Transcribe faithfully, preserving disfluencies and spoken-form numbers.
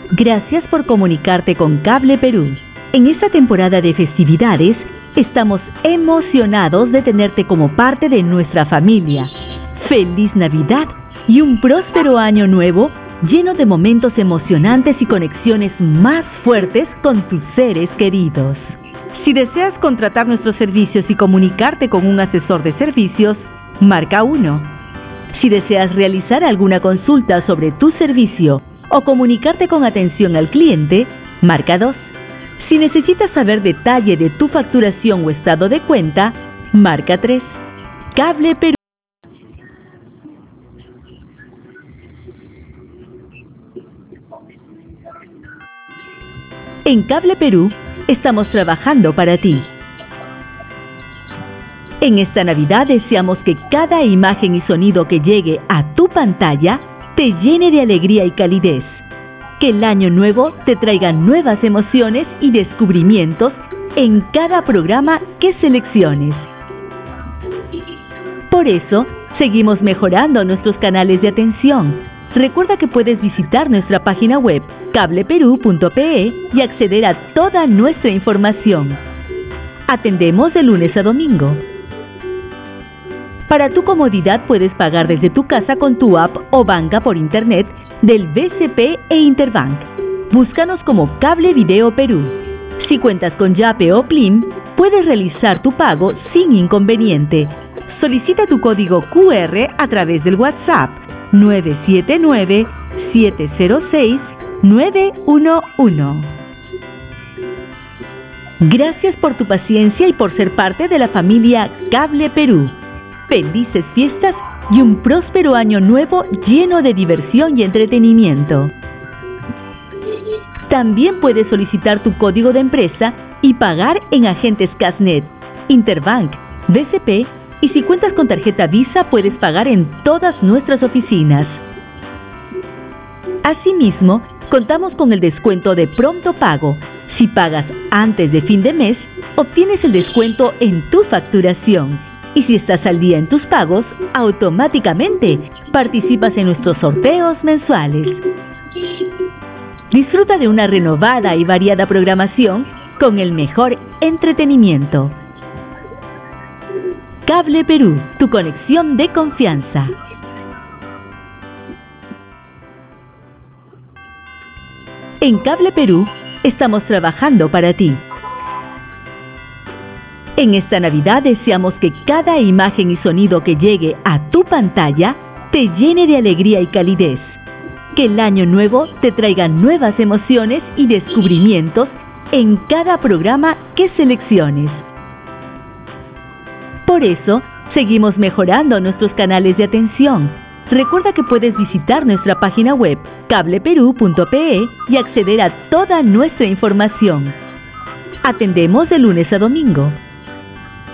Gracias por comunicarte con Cable Perú. En esta temporada de festividades, estamos emocionados de tenerte como parte de nuestra familia. ¡Feliz Navidad y un próspero año nuevo lleno de momentos emocionantes y conexiones más fuertes con tus seres queridos! Si deseas contratar nuestros servicios y comunicarte con un asesor de servicios, marca uno. Si deseas realizar alguna consulta sobre tu servicio o comunicarte con atención al cliente, marca dos. Si necesitas saber detalle de tu facturación o estado de cuenta, marca tres. Cable Perú. En Cable Perú, estamos trabajando para ti. En esta Navidad deseamos que cada imagen y sonido que llegue a tu pantalla te llene de alegría y calidez. Que el año nuevo te traiga nuevas emociones y descubrimientos en cada programa que selecciones. Por eso, seguimos mejorando nuestros canales de atención. Recuerda que puedes visitar nuestra página web cable perú punto pe y acceder a toda nuestra información. Atendemos de lunes a domingo. Para tu comodidad puedes pagar desde tu casa con tu app o banca por internet del B C P e Interbank. Búscanos como Cable Video Perú. Si cuentas con Yape o Plim, puedes realizar tu pago sin inconveniente. Solicita tu código cu erre a través del WhatsApp nueve siete nueve, siete cero seis, nueve uno uno. Gracias por tu paciencia y por ser parte de la familia Cable Perú. Felices fiestas y un próspero año nuevo lleno de diversión y entretenimiento. También puedes solicitar tu código de empresa y pagar en agentes Casnet, Interbank, B C P y si cuentas con tarjeta Visa puedes pagar en todas nuestras oficinas. Asimismo, contamos con el descuento de pronto pago. Si pagas antes de fin de mes, obtienes el descuento en tu facturación. Y si estás al día en tus pagos, automáticamente participas en nuestros sorteos mensuales. Disfruta de una renovada y variada programación con el mejor entretenimiento. Cable Perú, tu conexión de confianza. En Cable Perú, estamos trabajando para ti. En esta Navidad deseamos que cada imagen y sonido que llegue a tu pantalla te llene de alegría y calidez. Que el año nuevo te traiga nuevas emociones y descubrimientos en cada programa que selecciones. Por eso, seguimos mejorando nuestros canales de atención. Recuerda que puedes visitar nuestra página web cable perú punto pe y acceder a toda nuestra información. Atendemos de lunes a domingo.